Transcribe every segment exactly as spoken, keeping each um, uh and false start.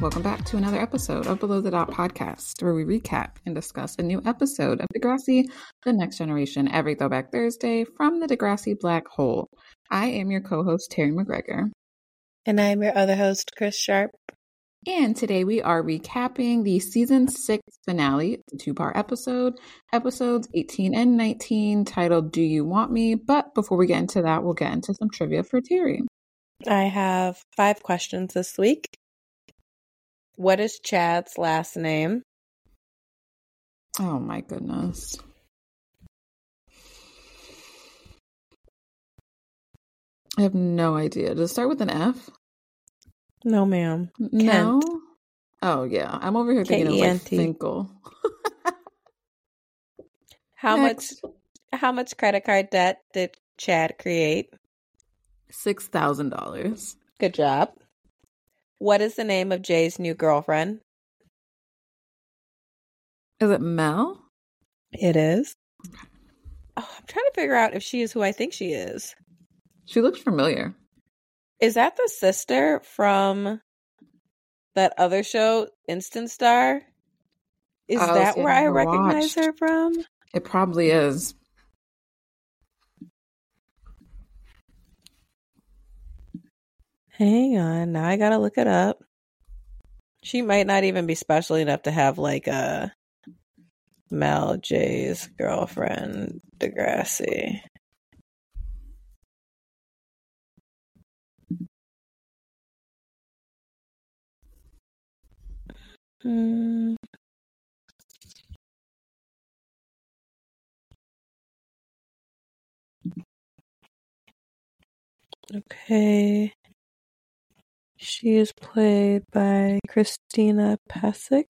Welcome back to another episode of Below the Dot podcast, where we recap and discuss a new episode of Degrassi: The Next Generation every Throwback Thursday from the Degrassi Black Hole. I am your co-host, Terry McGregor. And I'm your other host, Chris Sharp. And today we are recapping the season six finale, the two-part episode, episodes eighteen and nineteen, titled Do You Want Me? But before we get into that, we'll get into some trivia for Terry. I have five questions this week. What is Chad's last name? Oh my goodness. I have no idea. Does it start with an F? No, ma'am. No? Kent. Oh, yeah. I'm over here thinking K E N of T. like Finkel. How Next. much how much credit card debt did Chad create? six thousand dollars. Good job. What is the name of Jay's new girlfriend? Is it Mel? It is. Oh, I'm trying to figure out if she is who I think she is. She looks familiar. Is that the sister from that other show, Instant Star? Is Oh, that see, where I I never recognize watched. her from? It probably is. Hang on, now I gotta look it up. She might not even be special enough to have like a Mel J's girlfriend, Degrassi. Hmm. Okay. She is played by Christina Pasic.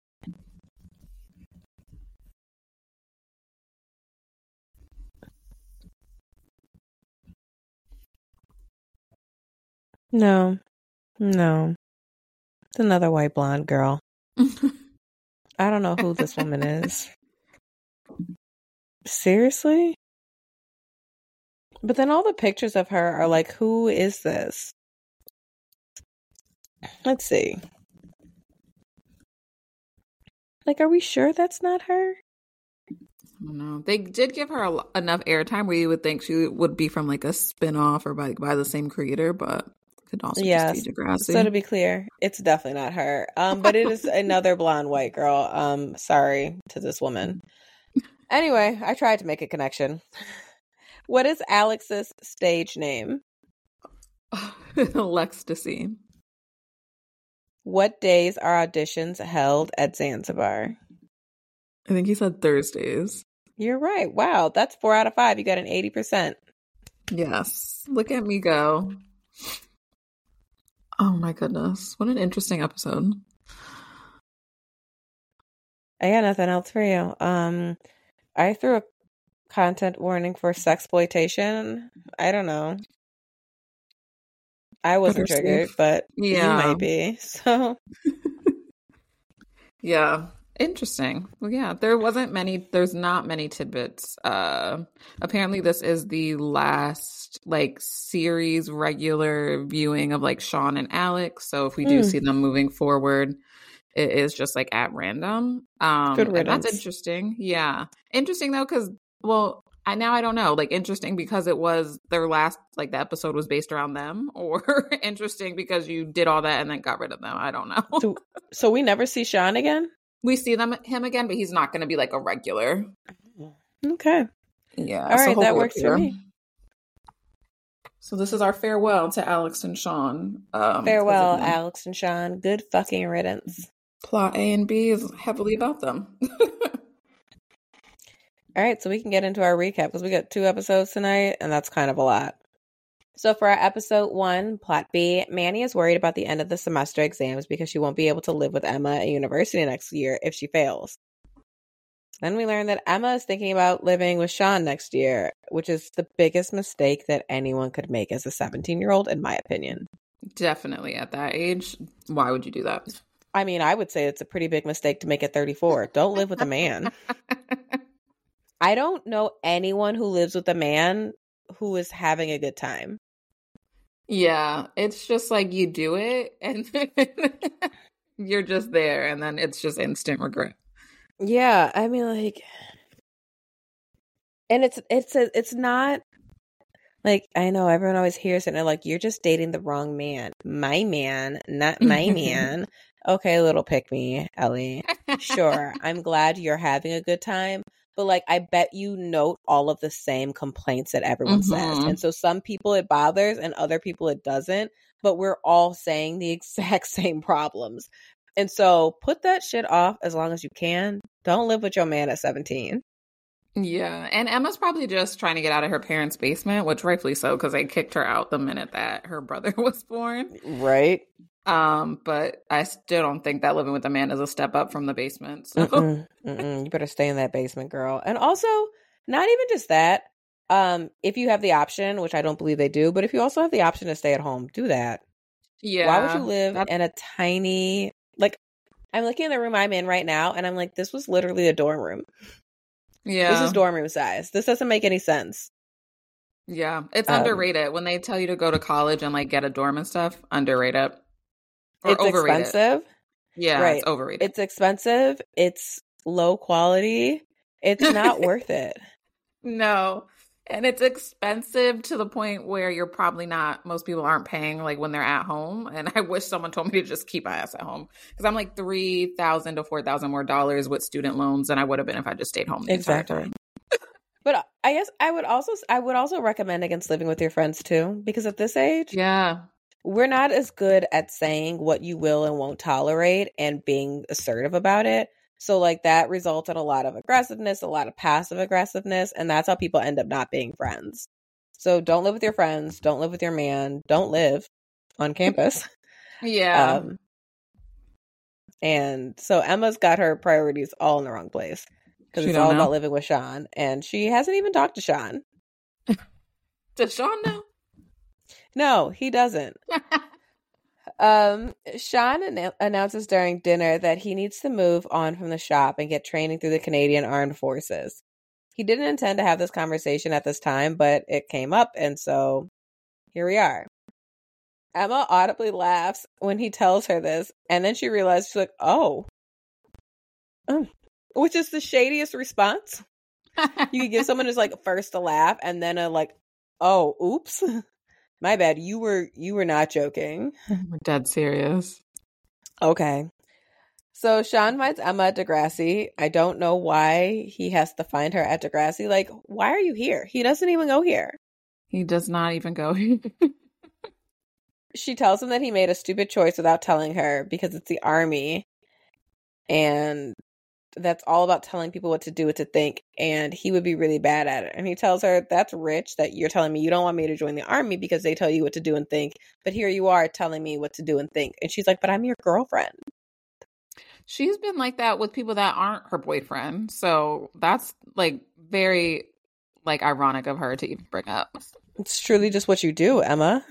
No. No. It's another white blonde girl. I don't know who this woman is. Seriously? But then all the pictures of her are like, who is this? Let's see. Like, are we sure that's not her? I don't know. They did give her a, enough airtime where you would think she would be from like a spin-off or by, by the same creator, but could also Yes. just be Degrassi. So to be clear, it's definitely not her. Um, but it is another blonde white girl. Um, sorry to this woman. Anyway, I tried to make a connection. What is Alex's stage name? Lextasy. What days are auditions held at Zanzibar? I think he said Thursdays. You're right. Wow, that's four out of five. You got an eighty percent. Yes. Look at me go. Oh my goodness. What an interesting episode. I got nothing else for you. Um, I threw a content warning for sexploitation. I don't know. I wasn't Better triggered, safe. but Yeah. you might be. So Yeah. Interesting. Well, yeah, there wasn't many, there's not many tidbits. Uh, apparently this is the last like series regular viewing of like Sean and Alex. So if we do Mm. see them moving forward, it is just like at random. Um, Good and that's riddance. interesting. Yeah. Interesting though, because, well, I now I don't know, like interesting because it was their last, like the episode was based around them, or interesting because you did all that and then got rid of them. I don't know. so, so we never see Sean again? We see them him again, but he's not going to be like a regular. Okay. Yeah. All so right, that hopefully works for appear. me. So this is our farewell to Alex and Sean. Um, Farewell, 'cause again, Alex and Sean. Good fucking riddance. Plot A and B is heavily about them. All right, so we can get into our recap because we got two episodes tonight, and that's kind of a lot. So for our episode one, plot B, Manny is worried about the end of the semester exams because she won't be able to live with Emma at university next year if she fails. Then we learn that Emma is thinking about living with Sean next year, which is the biggest mistake that anyone could make as a seventeen-year-old, in my opinion. Definitely at that age. Why would you do that? I mean, I would say it's a pretty big mistake to make at thirty-four. Don't live with a man. I don't know anyone who lives with a man who is having a good time. Yeah, it's just like you do it and then you're just there, and then it's just instant regret. Yeah, I mean, like, and it's it's a, it's not like, I know everyone always hears it and they're like, you're just dating the wrong man. My man, not my man. Okay, little pick me, Ellie. Sure, I'm glad you're having a good time. But, like, I bet you note all of the same complaints that everyone Mhm. says. And so some people it bothers and other people it doesn't. But we're all saying the exact same problems. And so put that shit off as long as you can. Don't live with your man at seventeen. Yeah, and Emma's probably just trying to get out of her parents' basement, which rightfully so, because they kicked her out the minute that her brother was born. Right? Um, but I still don't think that living with a man is a step up from the basement. So. Mm-mm, mm-mm. You better stay in that basement, girl. And also, not even just that. Um, if you have the option, which I don't believe they do, but if you also have the option to stay at home, do that. Yeah. Why would you live that's- in a tiny, like, I'm looking at the room I'm in right now, and I'm like, this was literally a dorm room. Yeah. This is dorm room size. This doesn't make any sense. Yeah. It's Um, underrated. When they tell you to go to college and like get a dorm and stuff, underrated. Or It's overrated. expensive. Yeah, Right. it's overrated. It's expensive. It's low quality. It's not worth it. No. And it's expensive to the point where you're probably not, most people aren't paying like when they're at home. And I wish someone told me to just keep my ass at home. Because I'm like three thousand to four thousand more dollars with student loans than I would have been if I just stayed home the Exactly. entire time. But I guess I would also I would also recommend against living with your friends too, because at this age, Yeah. we're not as good at saying what you will and won't tolerate and being assertive about it. So like that results in a lot of aggressiveness, a lot of passive aggressiveness, and that's how people end up not being friends. So don't live with your friends, don't live with your man, don't live on campus. Yeah. Um, and so Emma's got her priorities all in the wrong place because She it's don't all know. about living with Sean, and she hasn't even talked to Sean. Does Sean know? No, he doesn't. Um, Sean an- announces during dinner that he needs to move on from the shop and get training through the Canadian Armed Forces. He didn't intend to have this conversation at this time, but it came up, and so here we are. Emma audibly laughs when he tells her this, and then she realizes, she's like, oh. oh. Which is the shadiest response. You could give someone who's like first a laugh and then a like, oh, oops. My bad. You were you were not joking. We're dead serious. Okay. So Sean finds Emma at Degrassi. I don't know why he has to find her at Degrassi. Like, why are you here? He doesn't even go here. He does not even go. She tells him that he made a stupid choice without telling her because it's the army. And that's all about telling people what to do, what to think. And he would be really bad at it. And he tells her, that's rich that you're telling me you don't want me to join the army because they tell you what to do and think. But here you are telling me what to do and think. And she's like, but I'm your girlfriend. She's been like that with people that aren't her boyfriend. So that's like very like ironic of her to even bring up. It's truly just what you do, Emma.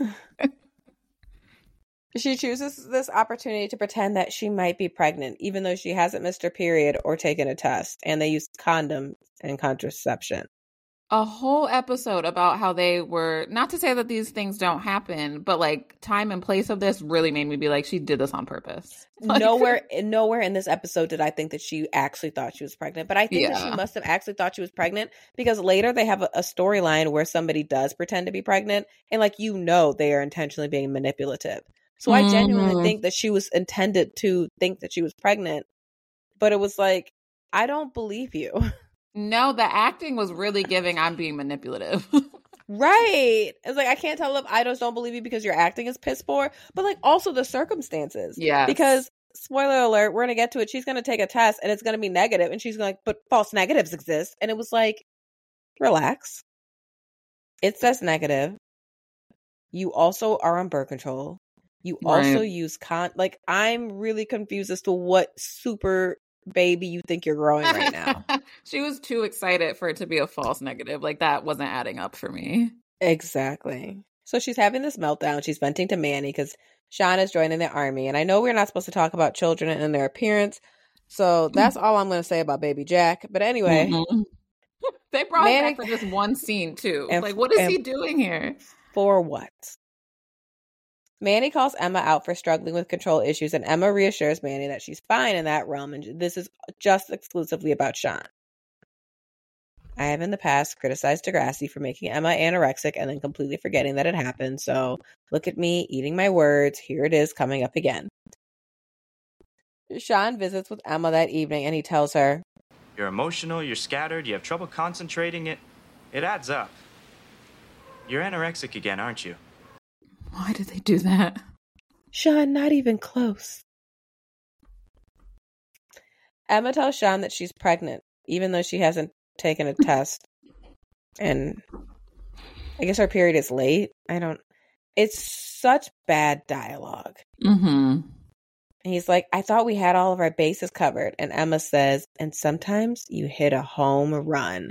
She chooses this opportunity to pretend that she might be pregnant, even though she hasn't missed her period or taken a test, and they use condoms and contraception. A whole episode about how they were, not to say that these things don't happen, but like time and place of this really made me be like, she did this on purpose. Like, nowhere, nowhere in this episode did I think that she actually thought she was pregnant, but I think that Yeah. she must have actually thought she was pregnant because later they have a, a storyline where somebody does pretend to be pregnant, and like, you know, they are intentionally being manipulative. So I genuinely Mhm. think that she was intended to think that she was pregnant, but it was like, I don't believe you. No, the acting was really giving I'm being manipulative. Right. It's like, I can't tell if I just don't believe you because your acting is piss poor, but like also the circumstances. Yes. Because, spoiler alert, we're going to get to it. She's going to take a test and it's going to be negative, and she's like, but false negatives exist. And it was like, relax. It says negative. You also are on birth control. You also Right. use con, like, I'm really confused as to what super baby you think you're growing right now. She was too excited for it to be a false negative. Like that wasn't adding up for me. Exactly. So she's having this meltdown. She's venting to Manny because Sean is joining the army. And I know we're not supposed to talk about children and their appearance. So that's all I'm going to say about baby Jack. But anyway. Mhm. They brought Manny- him back for this one scene too. And- Like, what is and- he doing here? For what? Manny calls Emma out for struggling with control issues, and Emma reassures Manny that she's fine in that realm, and this is just exclusively about Sean. I have in the past criticized Degrassi for making Emma anorexic and then completely forgetting that it happened, so look at me eating my words. Here it is coming up again. Sean visits with Emma that evening, and he tells her, "You're emotional, you're scattered, you have trouble concentrating. It, it adds up. You're anorexic again, aren't you?" Why did they do that? Sean, not even close. Emma tells Sean that she's pregnant, even though she hasn't taken a test. And I guess her period is late. I don't... It's such bad dialogue. Mm-hmm. He's like, I thought we had all of our bases covered. And Emma says, and sometimes you hit a home run.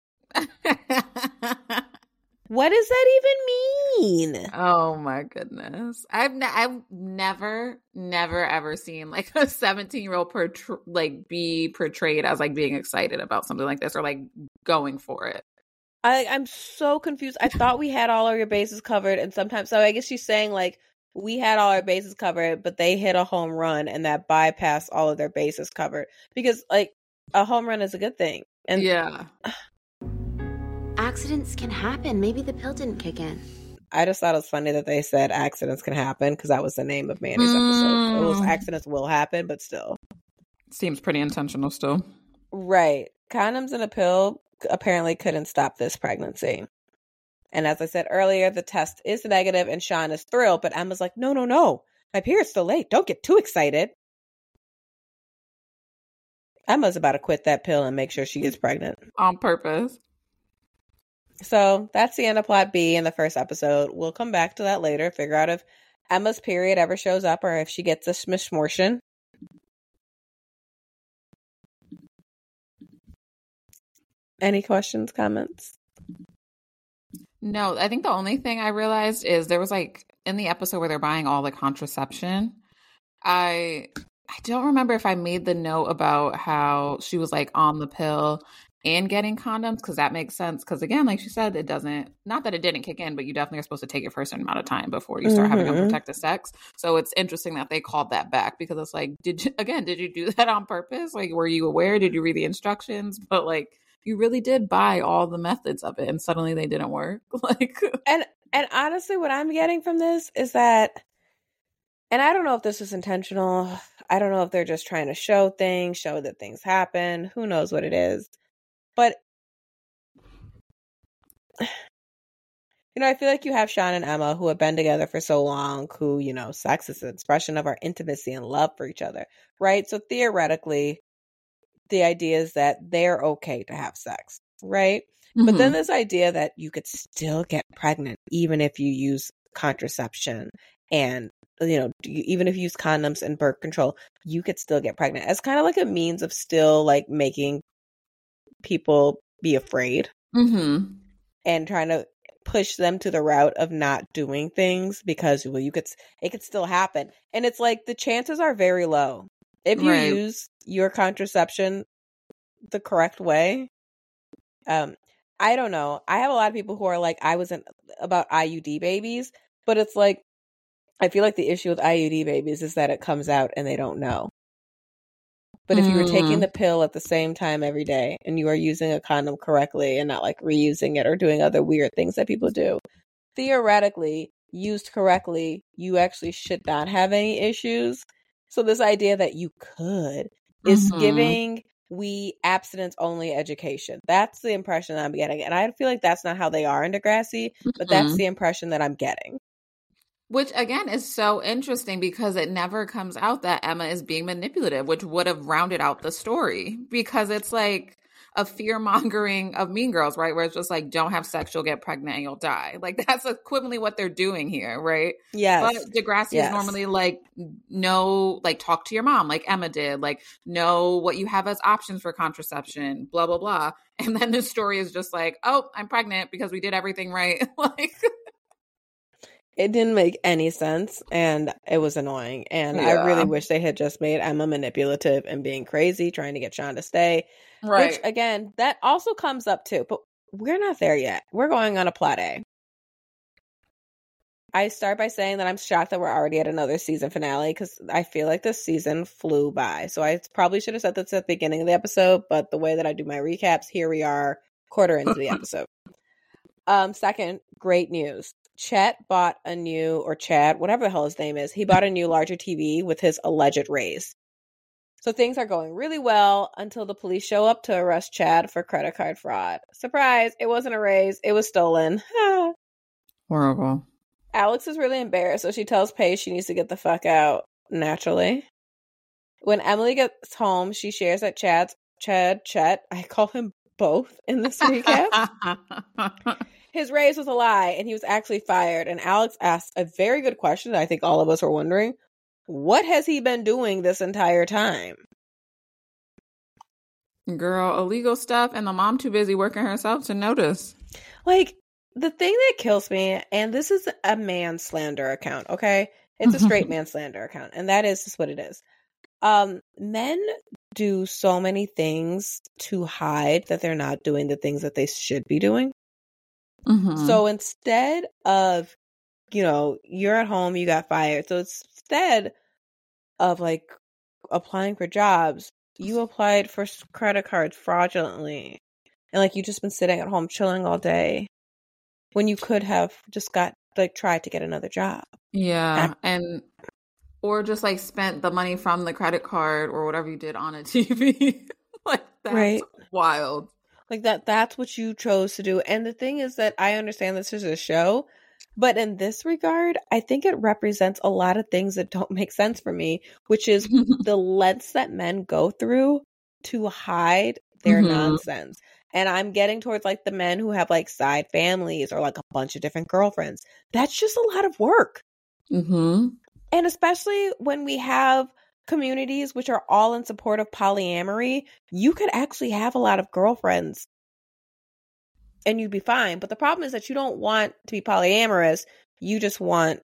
What does that even mean? Oh my goodness. I've ne- I've never never ever seen like a seventeen-year-old portray- like be portrayed as like being excited about something like this or like going for it. I I'm so confused. I thought we had all of your bases covered, and sometimes so I guess she's saying like we had all our bases covered, but they hit a home run and that bypassed all of their bases covered, because like a home run is a good thing. And yeah. Accidents can happen. Maybe the pill didn't kick in. I just thought it was funny that they said accidents can happen, because that was the name of Manny's mm. episode. It was accidents will happen, but still. Seems pretty intentional still. Right. Condoms and a pill apparently couldn't stop this pregnancy. And as I said earlier, the test is negative and Sean is thrilled, but Emma's like, no, no, no. My period's still late. Don't get too excited. Emma's about to quit that pill and make sure she gets pregnant. On purpose. So that's the end of plot B in the first episode. We'll come back to that later, figure out if Emma's period ever shows up or if she gets a smishmortion. Any questions, comments? No, I think the only thing I realized is there was like in the episode where they're buying all the contraception, I I don't remember if I made the note about how she was like on the pill and getting condoms, because that makes sense. Because again, like she said, it doesn't, not that it didn't kick in, but you definitely are supposed to take it for a certain amount of time before you start mm-hmm. having unprotected sex. So it's interesting that they called that back, because it's like, did you, again, did you do that on purpose? Like, were you aware? Did you read the instructions? But like, you really did buy all the methods of it and suddenly they didn't work. Like, and and honestly, what I'm getting from this is that, and I don't know if this was intentional. I don't know if they're just trying to show things, show that things happen. Who knows what it is? But, you know, I feel like you have Sean and Emma who have been together for so long, who, you know, sex is an expression of our intimacy and love for each other, right? So theoretically, the idea is that they're okay to have sex, right? Mm-hmm. But then this idea that you could still get pregnant even if you use contraception and, you know, even if you use condoms and birth control, you could still get pregnant. It's kind of like a means of still like making people be afraid mm-hmm. and trying to push them to the route of not doing things because, well, you could, it could still happen. And it's like the chances are very low. If you right. use your contraception the correct way, um, I don't know. I have a lot of people who are like, I wasn't about I U D babies, but it's like, I feel like the issue with I U D babies is that it comes out and they don't know. But if you were taking the pill at the same time every day and you are using a condom correctly and not like reusing it or doing other weird things that people do, theoretically, used correctly, you actually should not have any issues. So this idea that you could is mm-hmm. giving we abstinence only education. That's the impression I'm getting. And I feel like that's not how they are in Degrassi, but mm-hmm. that's the impression that I'm getting. Which, again, is so interesting because it never comes out that Emma is being manipulative, which would have rounded out the story. Because it's like a fear-mongering of Mean Girls, right? Where it's just like, don't have sex, you'll get pregnant and you'll die. Like, that's equivalently what they're doing here, right? Yes. But Degrassi yes. is normally like, no, like, talk to your mom, like Emma did. Like, know what you have as options for contraception, blah, blah, blah. And then the story is just like, oh, I'm pregnant because we did everything right. Like... It didn't make any sense, and it was annoying. And yeah. I really wish they had just made Emma manipulative and being crazy, trying to get Sean to stay. Right. Which, again, that also comes up too. But we're not there yet. We're going on a plot A. I start by saying that I'm shocked that we're already at another season finale because I feel like this season flew by. So I probably should have said this at the beginning of the episode, but the way that I do my recaps, here we are, quarter into the episode. Um, second, great news. Chet bought a new, or Chad, whatever the hell his name is, he bought a new larger T V with his alleged raise. So things are going really well until the police show up to arrest Chad for credit card fraud. Surprise, it wasn't a raise, it was stolen. Horrible. Alex is really embarrassed, so she tells Paige she needs to get the fuck out, naturally. When Emily gets home, she shares that Chad's, Chad, Chet, I call him both in this recap. His raise was a lie, and he was actually fired. And Alex asked a very good question that I think all of us were wondering. What has he been doing this entire time? Girl, illegal stuff, and the mom too busy working herself to notice. Like, the thing that kills me, and this is a man slander account, okay? It's a straight man slander account, and that is just what it is. Um, men do so many things to hide that they're not doing the things that they should be doing. Mm-hmm. So instead of, you know, you're at home, you got fired. So instead of like applying for jobs, you applied for credit cards fraudulently. And like you just been sitting at home chilling all day when you could have just got like tried to get another job. Yeah. And or just like spent the money from the credit card or whatever you did on a T V. Like that's right. Wild. Like that that's what you chose to do. And the thing is that I understand this is a show, but in this regard, I think it represents a lot of things that don't make sense for me, which is the lengths that men go through to hide their mm-hmm. nonsense. And I'm getting towards like the men who have like side families or like a bunch of different girlfriends. That's just a lot of work. Mm-hmm. And especially when we have communities which are all in support of polyamory, you could actually have a lot of girlfriends and you'd be fine. But the problem is that you don't want to be polyamorous. You just want,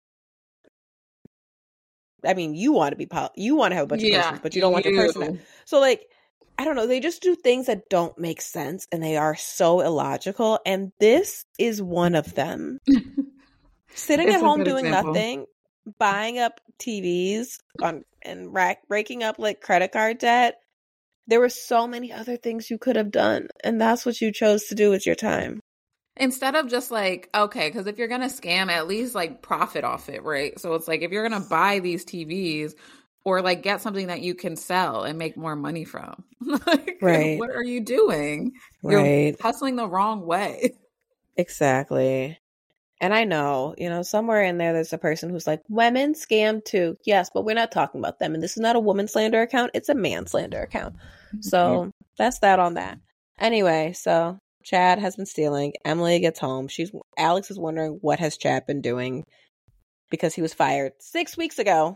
I mean, you want to be, poly, you want to have a bunch yeah, of persons, but you don't want you. your person. To, so like, I don't know. They just do things that don't make sense and they are so illogical. And this is one of them. Sitting at home doing example. nothing, buying up T Vs on and rack, breaking up like credit card debt. There were so many other things you could have done. And that's what you chose to do with your time. Instead of just like, okay, because if you're going to scam, at least like profit off it, right? So it's like if you're going to buy these T Vs or like get something that you can sell and make more money from. Like, right. What are you doing? Right. You're hustling the wrong way. Exactly. And I know, you know, somewhere in there, there's a person who's like, women scam too. Yes, but we're not talking about them. And this is not a woman slander account. It's a man slander account. So that's that on that. Anyway, so Chad has been stealing. Emily gets home. She's Alex is wondering what has Chad been doing because he was fired six weeks ago.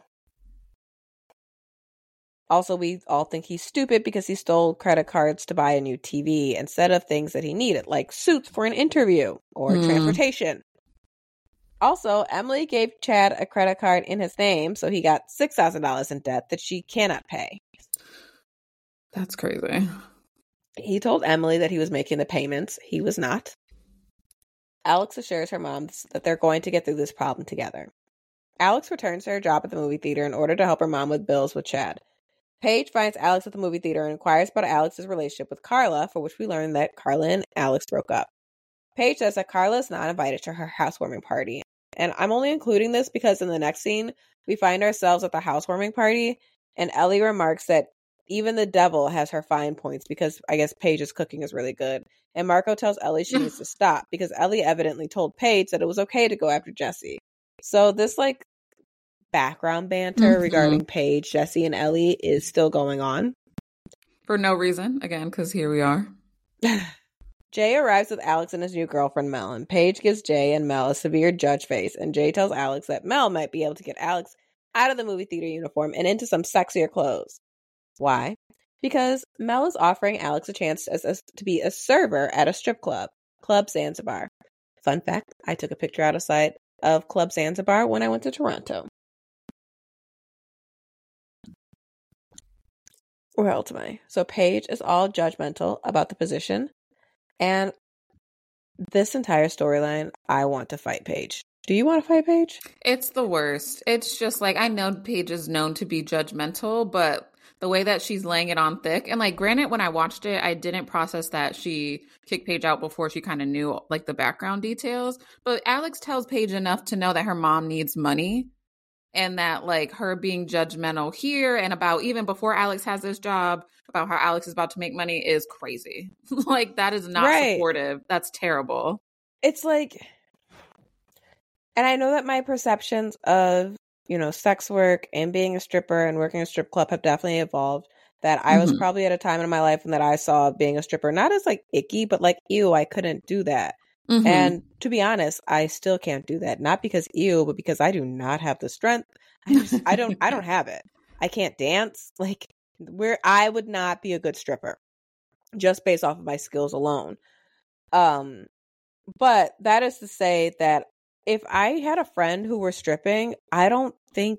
Also, we all think he's stupid because he stole credit cards to buy a new T V instead of things that he needed, like suits for an interview or mm. transportation. Also, Emily gave Chad a credit card in his name, so he got six thousand dollars in debt that she cannot pay. That's crazy. He told Emily that he was making the payments. He was not. Alex assures her mom that they're going to get through this problem together. Alex returns to her job at the movie theater in order to help her mom with bills with Chad. Paige finds Alex at the movie theater and inquires about Alex's relationship with Carla, for which we learn that Carla and Alex broke up. Paige says that Carla is not invited to her housewarming party. And I'm only including this because in the next scene, we find ourselves at the housewarming party, and Ellie remarks that even the devil has her fine points because I guess Paige's cooking is really good. And Marco tells Ellie she needs to stop because Ellie evidently told Paige that it was okay to go after Jesse. So this like background banter mm-hmm. regarding Paige, Jesse, and Ellie is still going on. For no reason, again, because here we are. Jay arrives with Alex and his new girlfriend, Mel, and Paige gives Jay and Mel a severe judge face, and Jay tells Alex that Mel might be able to get Alex out of the movie theater uniform and into some sexier clothes. Why? Because Mel is offering Alex a chance as a, to be a server at a strip club, Club Zanzibar. Fun fact, I took a picture outside of Club Zanzibar when I went to Toronto. Where else am I? So Paige is all judgmental about the position. And this entire storyline, I want to fight Paige. Do you want to fight Paige? It's the worst. It's just like, I know Paige is known to be judgmental, but the way that she's laying it on thick, and like, granted, when I watched it, I didn't process that she kicked Paige out before she kind of knew like the background details. But Alex tells Paige enough to know that her mom needs money, and that like her being judgmental here and about even before Alex has this job about how Alex is about to make money is crazy. Like, that is not Right. supportive. That's terrible. It's like, and I know that my perceptions of, you know, sex work and being a stripper and working a strip club have definitely evolved. That I was Mhm. probably at a time in my life when that I saw being a stripper not as like icky, but like, ew, I couldn't do that. Mhm. And to be honest, I still can't do that. Not because ew, but because I do not have the strength. I just, I don't, I don't have it. I can't dance. Like, where I would not be a good stripper just based off of my skills alone. Um, but that is to say that if I had a friend who were stripping, I don't think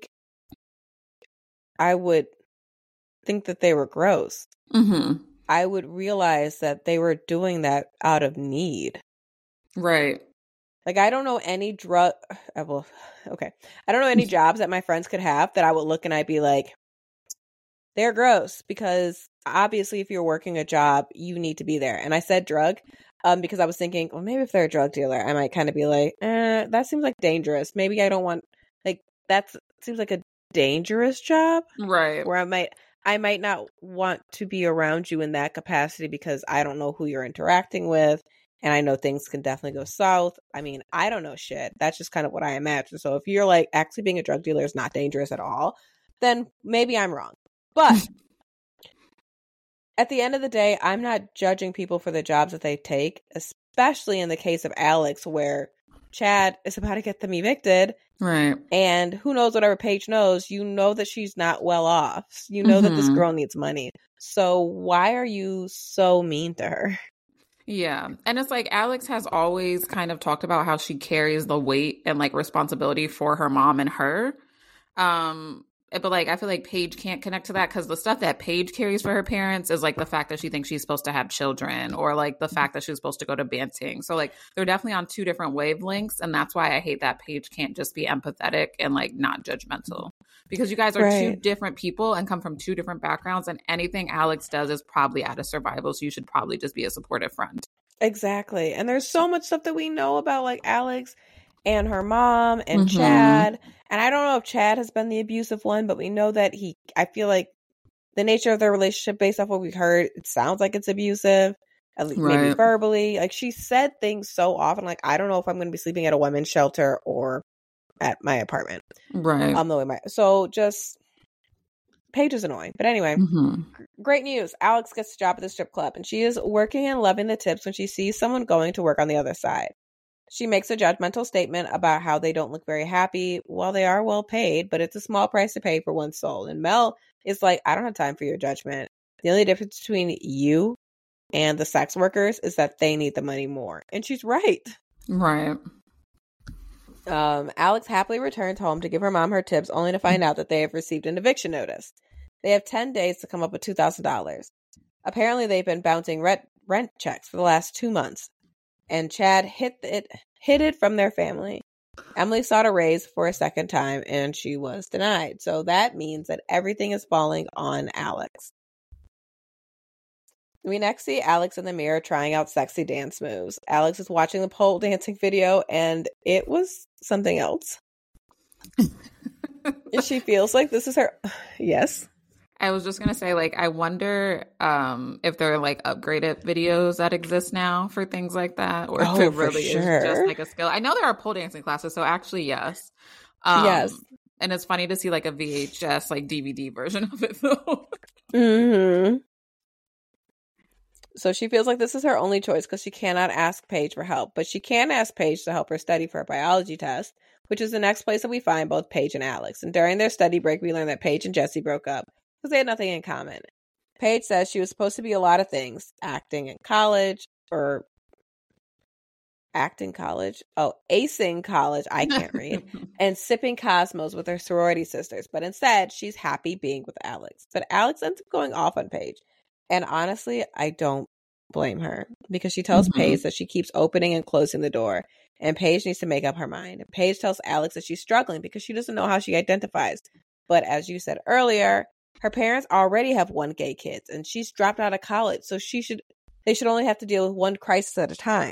I would think that they were gross. Mhm. I would realize that they were doing that out of need. Right. Like, I don't know any drug. I will. Okay. I don't know any jobs that my friends could have that I would look and I'd be like, they're gross, because obviously if you're working a job, you need to be there. And I said drug um, because I was thinking, well, maybe if they're a drug dealer, I might kind of be like, eh, that seems like dangerous. Maybe I don't want, like, that seems like a dangerous job Right. where I might, I might not want to be around you in that capacity because I don't know who you're interacting with. And I know things can definitely go south. I mean, I don't know shit. That's just kind of what I imagine. So if you're like, actually being a drug dealer is not dangerous at all, then maybe I'm wrong. But at the end of the day, I'm not judging people for the jobs that they take, especially in the case of Alex, where Chad is about to get them evicted. Right. And who knows, whatever Paige knows, you know that she's not well off. You know that this Mhm. girl needs money. So why are you so mean to her? Yeah. And it's like, Alex has always kind of talked about how she carries the weight and like responsibility for her mom and her. Um, but like, I feel like Paige can't connect to that because the stuff that Paige carries for her parents is like the fact that she thinks she's supposed to have children, or like the fact that she's supposed to go to Banting. So like, they're definitely on two different wavelengths. And that's why I hate that Paige can't just be empathetic and like not judgmental, because you guys are two Right. different people and come from two different backgrounds. And anything Alex does is probably out of survival. So you should probably just be a supportive friend. Exactly. And there's so much stuff that we know about like Alex and her mom and Mhm. Chad. And I don't know if Chad has been the abusive one, but we know that he, I feel like the nature of their relationship, based off what we've heard, it sounds like it's abusive, at least maybe Right. verbally. Like, she said things so often, like, I don't know if I'm going to be sleeping at a women's shelter or at my apartment. Right. Um, the way my, so just, Paige is annoying. But anyway, Mhm. great news. Alex gets a job at the strip club, and she is working and loving the tips when she sees someone going to work on the other side. She makes a judgmental statement about how they don't look very happy. Well, they are well paid, but it's a small price to pay for one's soul. And Mel is like, I don't have time for your judgment. The only difference between you and the sex workers is that they need the money more. And she's right. Right. Um, Alex happily returns home to give her mom her tips, only to find out that they have received an eviction notice. They have ten days to come up with two thousand dollars. Apparently, they've been bouncing rent, rent checks for the last two months. And Chad hid it, hid it from their family. Emily sought a raise for a second time, and she was denied. So that means that everything is falling on Alex. We next see Alex in the mirror trying out sexy dance moves. Alex is watching the pole dancing video, and it was something else. She feels like this is her... Yes. I was just gonna say, like, I wonder um, if there are like upgraded videos that exist now for things like that, or Oh, if it for really sure. is just like a skill. I know there are pole dancing classes, so actually, yes, um, Yes. And it's funny to see like a V H S, like D V D version of it, though. Mm-hmm. So she feels like this is her only choice because she cannot ask Paige for help, but she can ask Paige to help her study for a biology test, which is the next place that we find both Paige and Alex. And during their study break, we learn that Paige and Jesse broke up because they had nothing in common. Paige says she was supposed to be a lot of things, acting in college, or acting college, oh, acing college, I can't read, and sipping Cosmos with her sorority sisters. But instead, she's happy being with Alex. But Alex ends up going off on Paige. And honestly, I don't blame her because she tells Mm-hmm. Paige that she keeps opening and closing the door, and Paige needs to make up her mind. Paige tells Alex that she's struggling because she doesn't know how she identifies. But as you said earlier, her parents already have one gay kid, and she's dropped out of college, so she should they should only have to deal with one crisis at a time.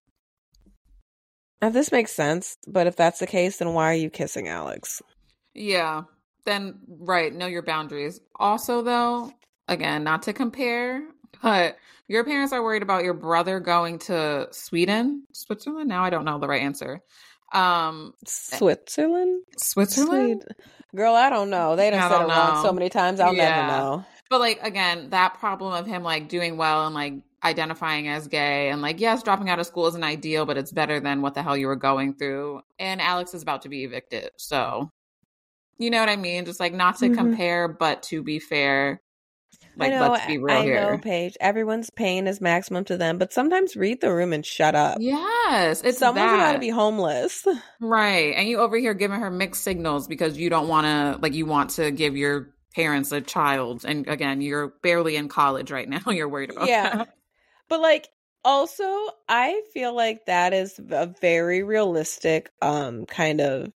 Now, this makes sense, but if that's the case, then why are you kissing Alex? Yeah. Then, right, know your boundaries. Also, though, again, not to compare, but your parents are worried about your brother going to Sweden, Switzerland. Now I don't know the right answer. Um, Switzerland? Switzerland? Swede- Girl, I don't know. They done I said it don't wrong know. so many times, I'll Yeah. never know. But like, again, that problem of him like doing well and like identifying as gay and like, yes, dropping out of school isn't ideal, but it's better than what the hell you were going through. And Alex is about to be evicted. So, you know what I mean? Just like not to Mhm. compare, but to be fair. Like, I know, let's be real I here. know, Paige. Everyone's pain is maximum to them, but sometimes read the room and shut up. Yes, it's Someone's that. about to be homeless. Right. And you over here giving her mixed signals because you don't want to, like, you want to give your parents a child. And again, you're barely in college right now. You're worried about Yeah. that. But like, also, I feel like that is a very realistic um kind of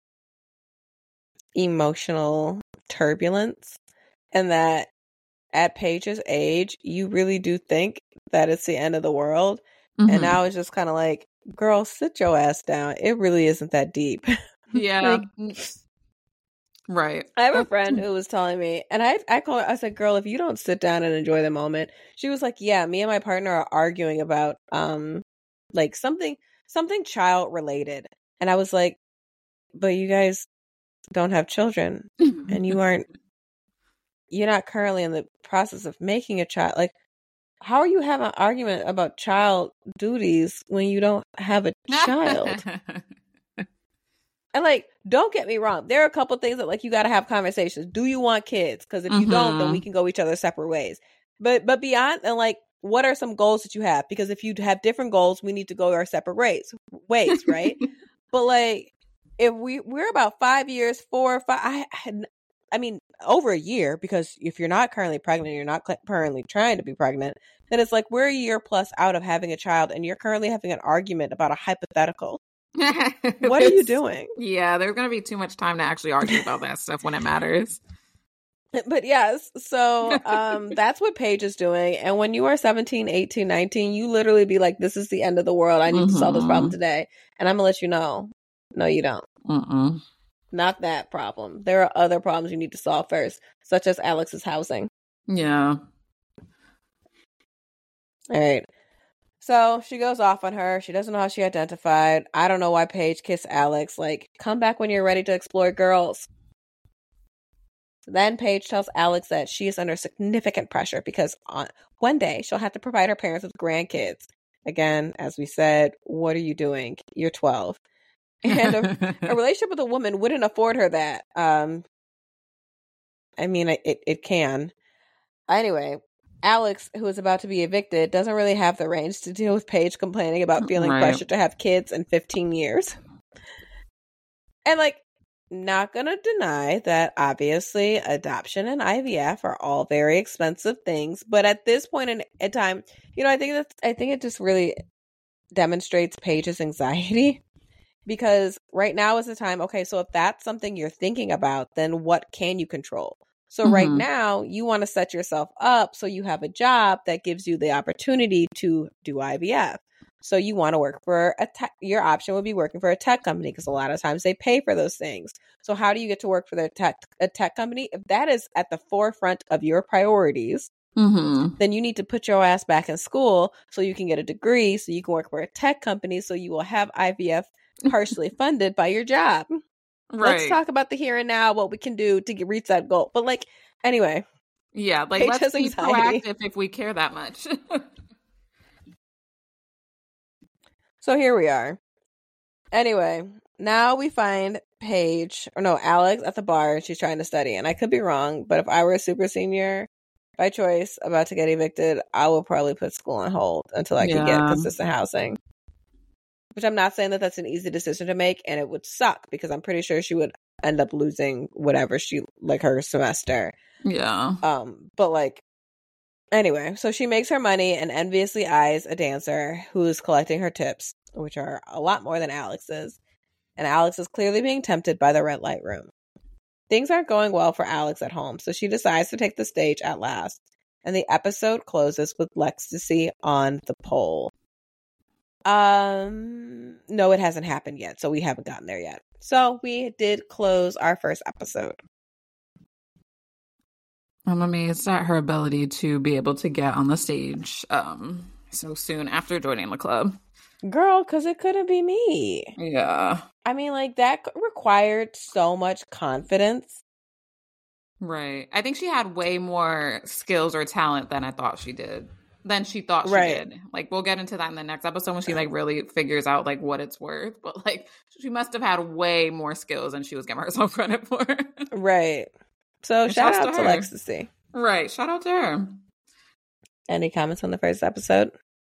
emotional turbulence, and that at Paige's age, you really do think that it's the end of the world. Mhm. And now it's just kind of like, girl, sit your ass down. It really isn't that deep. Yeah. Like, Right. I have a friend who was telling me, and I I called her, I said, girl, if you don't sit down and enjoy the moment, she was like, yeah, me and my partner are arguing about um like something something child related. And I was like, but you guys don't have children, and you aren't you're not currently in the process of making a child. Like, how are you having an argument about child duties when you don't have a child? And like, don't get me wrong, there are a couple things that like you got to have conversations. Do you want kids? Because if you don't, then we Mhm. can go each other's separate ways. But but beyond, and like, what are some goals that you have? Because if you have different goals, we need to go our separate ways, ways, right? But like, if we we're about five years, four or five, I had, I mean, over a year. Because if you're not currently pregnant, you're not cl- currently trying to be pregnant, then it's like we're a year plus out of having a child, and you're currently having an argument about a hypothetical. What are you It's- doing? Yeah, there's going to be too much time to actually argue about that stuff when it matters. But yes, so um that's what Paige is doing. And when you are seventeen, eighteen, nineteen, you literally be like, this is the end of the world. I need to solve this problem Mhm. today. And I'm gonna let you know, no, you don't. Mm-mm. Not that problem. There are other problems you need to solve first, such as Alex's housing. Yeah. All right. So she goes off on her. She doesn't know how she identified. I don't know why Paige kissed Alex. Like, come back when you're ready to explore girls. Then Paige tells Alex that she is under significant pressure because on one day she'll have to provide her parents with grandkids. Again, as we said, what are you doing? You're twelve. And a, a relationship with a woman wouldn't afford her that. Um, I mean, it, it can. Anyway, Alex, who is about to be evicted, doesn't really have the range to deal with Paige complaining about feeling Right. pressured to have kids in fifteen years. And like, not gonna deny that obviously adoption and I V F are all very expensive things, but at this point in a time, you know, I think that's I think it just really demonstrates Paige's anxiety. Because right now is the time, okay, so if that's something you're thinking about, then what can you control? So right Mhm. now, you want to set yourself up so you have a job that gives you the opportunity to do I V F. So you want to work for a tech, your option would be working for a tech company because a lot of times they pay for those things. So how do you get to work for their tech, a tech company? If that is at the forefront of your priorities, Mm-hmm. then you need to put your ass back in school so you can get a degree, so you can work for a tech company, so you will have I V F partially funded by your job. Right. Let's talk about the here and now, what we can do to get, reach that goal. But like, anyway, Yeah, like Paige let's has be anxiety. proactive if we care that much. so here we are. Anyway, now we find Paige, or no, Alex at the bar, and she's trying to study. And I could be wrong, but if I were a super senior by choice about to get evicted, I would probably put school on hold until I could get Yeah. consistent housing. Which I'm not saying that that's an easy decision to make, and it would suck because I'm pretty sure she would end up losing whatever she, like her semester. Yeah. Um, but like, Anyway, so she makes her money and enviously eyes a dancer who's collecting her tips, which are a lot more than Alex's. And Alex is clearly being tempted by the red light room. Things aren't going well for Alex at home, so she decides to take the stage at last. And the episode closes with Lextasy on the pole. Um, no, it hasn't happened yet, so we haven't gotten there yet. So we did close our first episode. I'm amazed at her ability to be able to get on the stage um, so soon after joining the club. Girl, because it couldn't be me. Yeah. I mean, like, that required so much confidence. Right. I think she had way more skills or talent than I thought she did. Than she thought she Right. did. Like, we'll get into that in the next episode when she, like, really figures out, like, what it's worth. But, like, she must have had way more skills than she was giving herself credit for. Right. So, And shout shouts out to to her. Lextasy. Right. Shout out to her. Any comments on the first episode?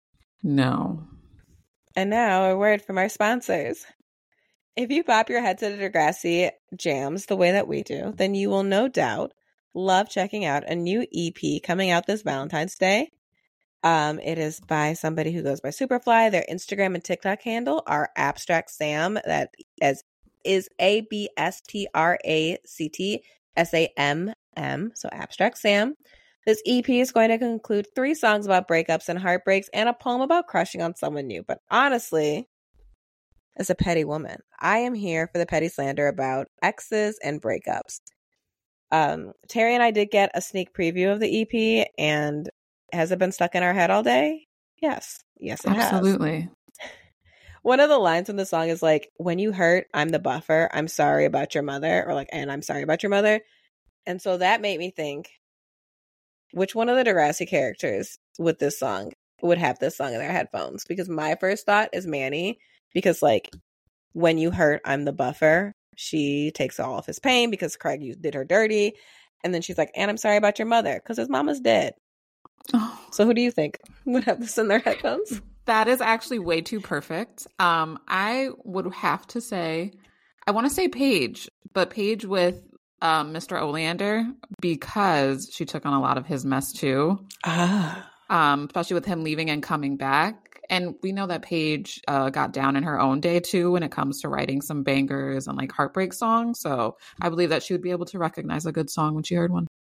No. And now a word from our sponsors. If you pop your head to the Degrassi jams the way that we do, then you will no doubt love checking out a new E P coming out this Valentine's Day. Um, it is by somebody who goes by Superfly. Their Instagram and TikTok handle are Abstract Sam. That as is A B S T R A C T S A M M. So Abstract Sam. This E P is going to include three songs about breakups and heartbreaks and a poem about crushing on someone new. But honestly, as a petty woman, I am here for the petty slander about exes and breakups. Um, Terry and I did get a sneak preview of the E P, and has it been stuck in our head all day? Yes. Yes, it has. Absolutely. One of the lines from the song is like, when you hurt, I'm the buffer. I'm sorry about your mother. Or like, and I'm sorry about your mother. And so that made me think, which one of the Degrassi characters with this song would have this song in their headphones? Because my first thought is Manny. Because like, when you hurt, I'm the buffer. She takes all of his pain because Craig did her dirty. And then she's like, and I'm sorry about your mother because his mama's dead. Oh. So who do you think would have this in their headphones? That is actually way too perfect. Um, I would have to say, I want to say Paige, but Paige with um, Mister Oleander, because she took on a lot of his mess too. Ah. Um, especially with him leaving and coming back. And we know that Paige uh, got down in her own day too when it comes to writing some bangers and like heartbreak songs. So I believe that she would be able to recognize a good song when she heard one.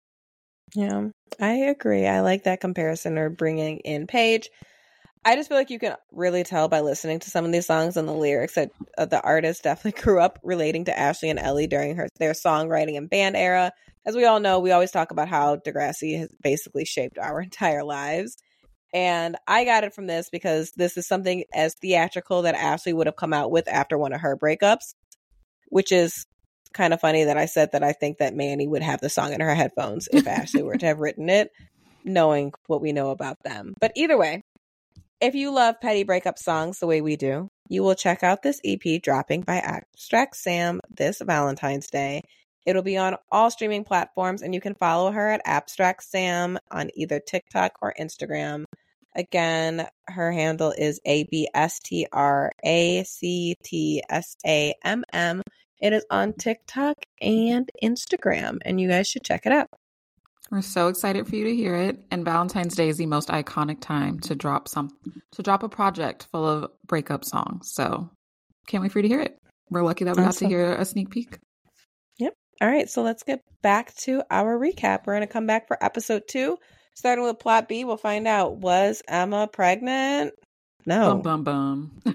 Yeah, I agree. I like that comparison or bringing in Paige. I just feel like you can really tell by listening to some of these songs and the lyrics that uh, the artist definitely grew up relating to Ashley and Ellie during her their songwriting and band era. As we all know, we always talk about how Degrassi has basically shaped our entire lives. And I got it from this because this is something as theatrical that Ashley would have come out with after one of her breakups, which is kind of funny that I said that I think that Manny would have the song in her headphones if Ashley were to have written it, knowing what we know about them. But either way, if you love petty breakup songs the way we do, you will check out this E P dropping by Abstract Sam this Valentine's Day. It'll be on all streaming platforms, and you can follow her at Abstract Sam on either TikTok or Instagram. Again, her handle is A B S T R A C T S A M M. It is on TikTok and Instagram, and you guys should check it out. We're so excited for you to hear it. And Valentine's Day is the most iconic time to drop some to drop a project full of breakup songs. So can't wait for you to hear it. We're lucky that we Awesome. got to hear a sneak peek. Yep. All right, so let's get back to our recap. We're going to come back for episode two. Starting with plot B, we'll find out, was Emma pregnant? No. Bum, bum, bum.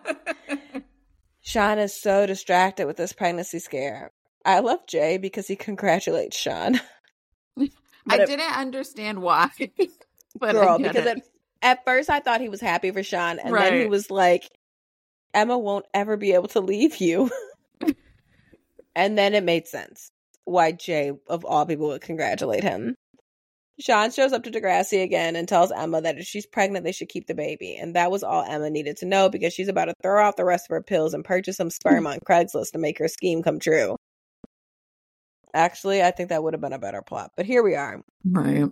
Sean is so distracted with this pregnancy scare. I love Jay because he congratulates Sean. I it- didn't understand why. But Girl, I get because it. at, at first I thought he was happy for Sean, and then he Right. was like, Emma won't ever be able to leave you. And then it made sense why Jay, of all people, would congratulate him. Sean shows up to Degrassi again and tells Emma that if she's pregnant, they should keep the baby. And that was all Emma needed to know because she's about to throw out the rest of her pills and purchase some sperm on Craigslist to make her scheme come true. Actually, I think that would have been a better plot. But here we are. Right.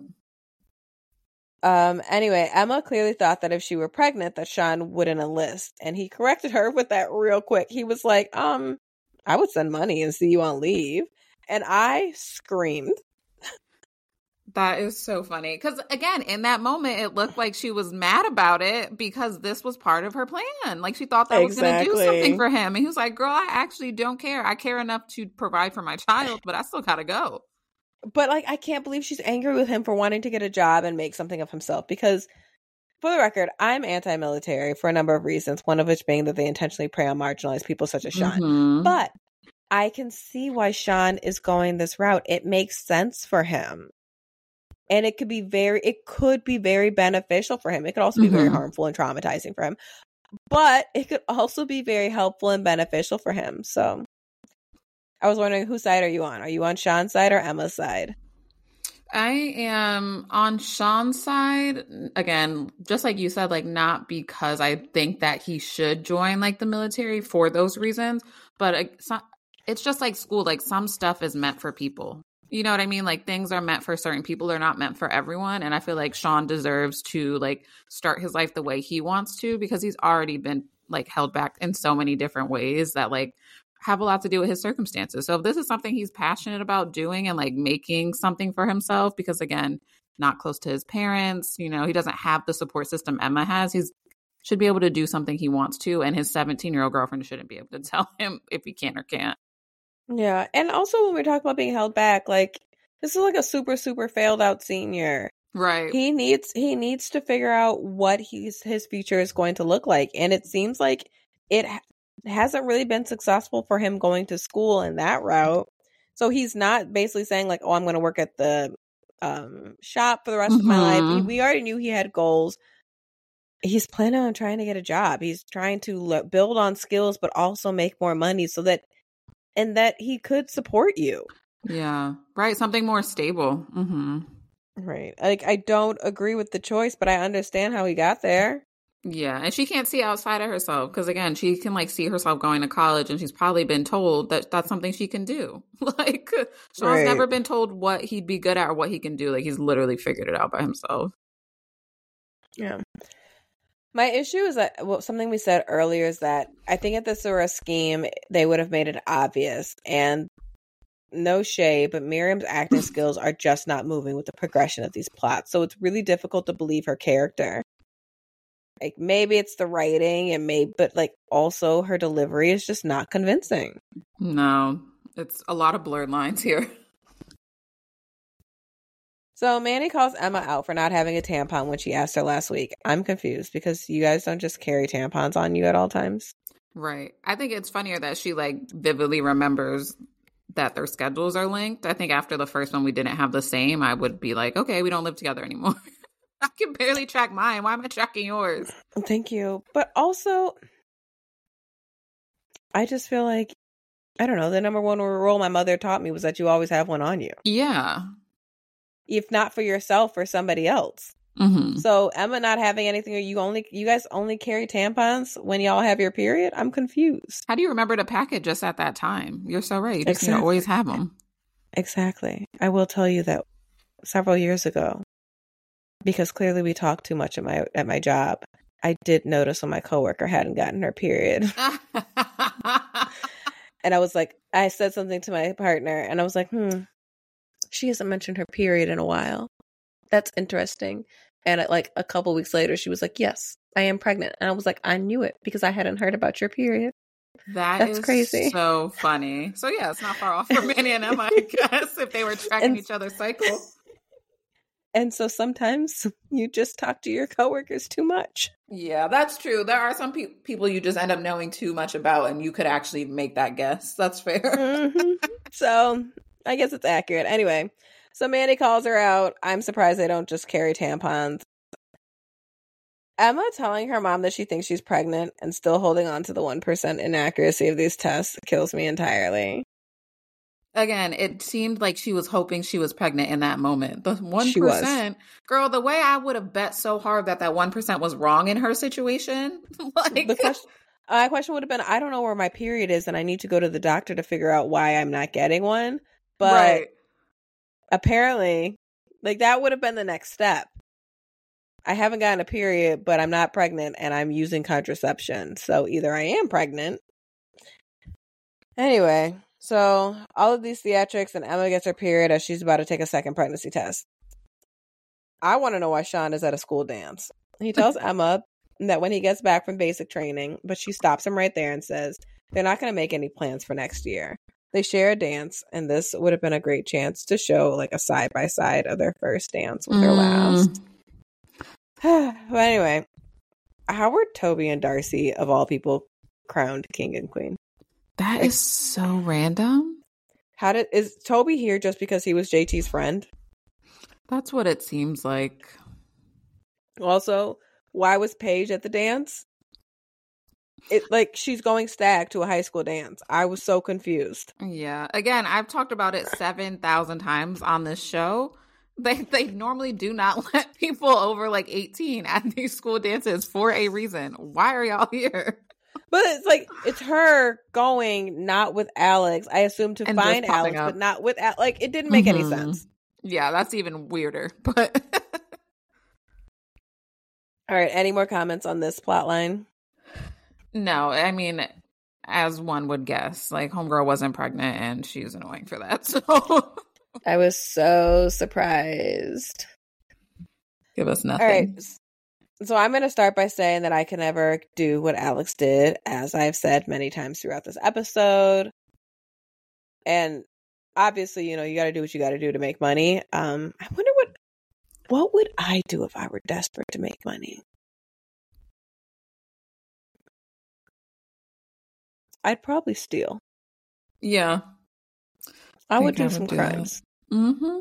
Um. Anyway, Emma clearly thought that if she were pregnant, that Sean wouldn't enlist. And he corrected her with that real quick. He was like, um, I would send money and see you on leave. And I screamed. That is so funny. Because, again, in that moment, it looked like she was mad about it because this was part of her plan. Like, she thought that Exactly. was going to do something for him. And he was like, girl, I actually don't care. I care enough to provide for my child, but I still got to go. But, like, I can't believe she's angry with him for wanting to get a job and make something of himself. Because, for the record, I'm anti-military for a number of reasons. One of which being that they intentionally prey on marginalized people such as Sean. Mm-hmm. But I can see why Sean is going this route. It makes sense for him. And it could be very, it could be very beneficial for him. It could also be very Mhm. harmful and traumatizing for him. But it could also be very helpful and beneficial for him. So I was wondering, whose side are you on? Are you on Sean's side or Emma's side? I am on Sean's side. Again, just like you said, like, not because I think that he should join like the military for those reasons, but uh, so- it's just like school. Like, some stuff is meant for people. You know what I mean? Like, things are meant for certain people. They're not meant for everyone. And I feel like Sean deserves to like start his life the way he wants to, because he's already been like held back in so many different ways that like have a lot to do with his circumstances. So if this is something he's passionate about doing and like making something for himself, because again, not close to his parents, you know, he doesn't have the support system Emma has. He's should be able to do something he wants to. And his seventeen year old girlfriend shouldn't be able to tell him if he can or can't. Yeah. And also when we talk about being held back, like, this is like a super, super failed out senior. Right. He needs he needs to figure out what he's his future is going to look like. And it seems like it ha- hasn't really been successful for him going to school in that route. So he's not basically saying like, oh, I'm going to work at the um, shop for the rest Mhm. of my life. We, we already knew he had goals. He's planning on trying to get a job. He's trying to le- build on skills, but also make more money so that, and that he could support you. Yeah. Right. Something more stable. Mm-hmm. Right. Like, I don't agree with the choice, but I understand how he got there. Yeah. And she can't see outside of herself because, again, she can like see herself going to college, and she's probably been told that that's something she can do. Like, Sean's Right. never been told what he'd be good at or what he can do. Like, he's literally figured it out by himself. Yeah. My issue is that, well, something we said earlier is that I think if this were a scheme, they would have made it obvious. And no shade, but Miriam's acting skills are just not moving with the progression of these plots. So it's really difficult to believe her character. Like, maybe it's the writing, and maybe, but like also her delivery is just not convincing. No, it's a lot of blurred lines here. So Manny calls Emma out for not having a tampon when she asked her last week. I'm confused because you guys don't just carry tampons on you at all times. Right. I think it's funnier that she like vividly remembers that their schedules are linked. I think after the first one we didn't have the same, I would be like, okay, we don't live together anymore. I can barely track mine. Why am I tracking yours? Thank you. But also, I just feel like, I don't know, the number one rule my mother taught me was that you always have one on you. Yeah. If not for yourself, for somebody else. Mm-hmm. So Emma not having anything, or you only, you guys only carry tampons when y'all have your period? I'm confused. How do you remember to pack it just at that time? You're so right. You just need to Exactly. always have them. Exactly. I will tell you that several years ago, because clearly we talked too much at my at my job, I did notice when my coworker hadn't gotten her period. And I was like, I said something to my partner, and I was like, hmm, she hasn't mentioned her period in a while. That's interesting. And at, like a couple weeks later, she was like, yes, I am pregnant. And I was like, I knew it because I hadn't heard about your period. That That's is crazy. so funny. So yeah, it's not far off from Manny and Emma, I guess, if they were tracking And- each other's cycle. And so sometimes you just talk to your coworkers too much. Yeah, that's true. There are some pe- people you just end up knowing too much about, and you could actually make that guess. That's fair. Mhm. So I guess it's accurate. Anyway, so Manny calls her out. I'm surprised they don't just carry tampons. Emma telling her mom that she thinks she's pregnant and still holding on to the one percent inaccuracy of these tests kills me entirely. Again, it seemed like she was hoping she was pregnant in that moment. The one She was. percent, girl, the way I would have bet so hard that that one percent was wrong in her situation. Like, The question, my question would have been, I don't know where my period is and I need to go to the doctor to figure out why I'm not getting one. But right. apparently, like, that would have been the next step. I haven't gotten a period, but I'm not pregnant and I'm using contraception. So either I am pregnant. Anyway, so all of these theatrics, and Emma gets her period as she's about to take a second pregnancy test. I want to know why Sean is at a school dance. He tells Emma that when he gets back from basic training, but she stops him right there and says they're not going to make any plans for next year. They share a dance, and this would have been a great chance to show like a side by side of their first dance with their last. But anyway, how were Toby and Darcy, of all people, crowned king and queen? That like, is so random. How did is Toby here just because he was J T's friend? That's what it seems like. Also, why was Paige at the dance? It like she's going stag to a high school dance. I was so confused. Yeah. Again, I've talked about it seven thousand times on this show. They they normally do not let people over like eighteen at these school dances for a reason. Why are y'all here? But it's like, it's her going not with Alex, I assume, to and find Alex, up. But not with Alex. Like, it didn't make mm-hmm. any sense. Yeah, that's even weirder. But all right, any more comments on this plot line? No, I mean, as one would guess, like, homegirl wasn't pregnant and she's annoying for that. So I was so surprised. Give us nothing. All right. So I'm going to start by saying that I can never do what Alex did, as I've said many times throughout this episode. And obviously, you know, you got to do what you got to do to make money. Um, I wonder what, what would I do if I were desperate to make money? I'd probably steal. Yeah. I, I would do I would some do crimes. Mm-hmm.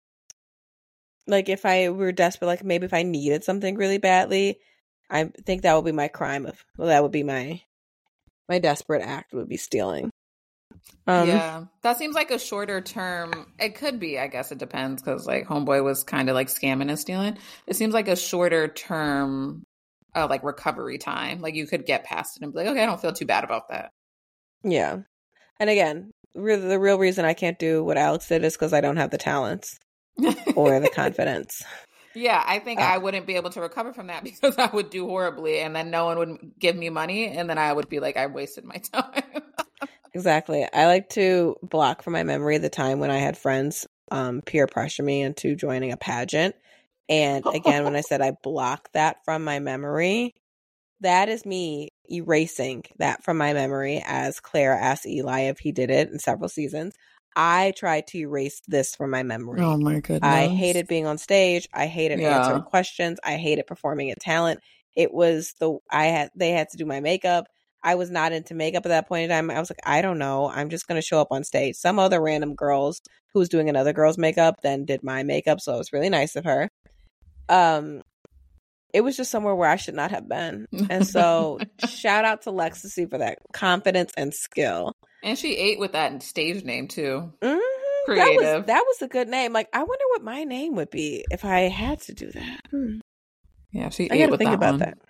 Like, if I were desperate, like, maybe if I needed something really badly, I think that would be my crime of, well, that would be my, my desperate act would be stealing. Um, yeah. That seems like a shorter term. It could be, I guess it depends, because, like, homeboy was kind of, like, scamming and stealing. It seems like a shorter term, uh, like, recovery time. Like, you could get past it and be like, okay, I don't feel too bad about that. Yeah. And again, really, the real reason I can't do what Alex did is because I don't have the talents. Or the confidence. Yeah, I think uh, I wouldn't be able to recover from that because I would do horribly and then no one would give me money and then I would be like, I wasted my time. Exactly. I like to block from my memory the time when I had friends um, peer pressure me into joining a pageant. And again, when I said I block that from my memory, that is me erasing that from my memory as Claire asked Eli if he did it in several seasons. I tried to erase this from my memory. Oh my goodness. I hated being on stage. I hated yeah. answering questions. I hated performing a talent. It was the, I had, they had to do my makeup. I was not into makeup at that point in time. I was like, I don't know. I'm just going to show up on stage. Some other random girls who was doing another girl's makeup then did my makeup. So it was really nice of her. Um, It was just somewhere where I should not have been. And so shout out to Lexi for that confidence and skill. And she ate with that stage name too. Mm-hmm. Creative. That was, that was a good name. Like, I wonder what my name would be if I had to do that. Hmm. Yeah, she I ate gotta with think that about one. that.